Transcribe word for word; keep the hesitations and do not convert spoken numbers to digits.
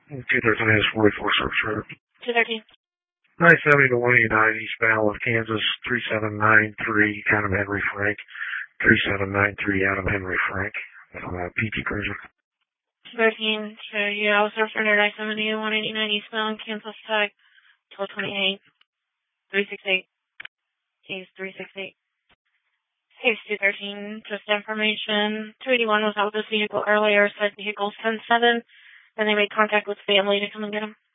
two thirteen is forty-four Service Road. two thirteen. nine seventy to one eighty-nine eastbound of Kansas, three seven nine three, Adam Henry Frank. three seven nine three, Adam Henry Frank. Uh, P T Cruiser. two thirteen, so you also surrender nine seventy to one eighty-nine eastbound, Kansas Tech, twelve twenty-eight, three sixty-eight. Case three sixty-eight. Case two thirteen, just information. two eighty-one was out with this vehicle earlier, said vehicle's ten seven, and they made contact with family to come and get him.